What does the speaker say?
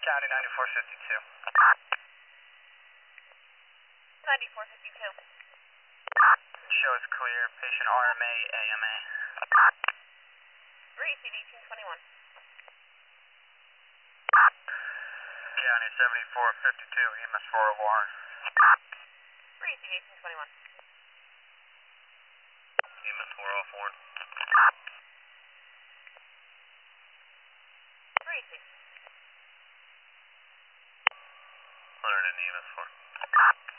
County 9452. 9452. Show is clear. Patient RMA, AMA. 3, CD 1821. County 7452, EMS 401. 3, CD 1821. EMS 404. 3, CD. 100 in EMS 4.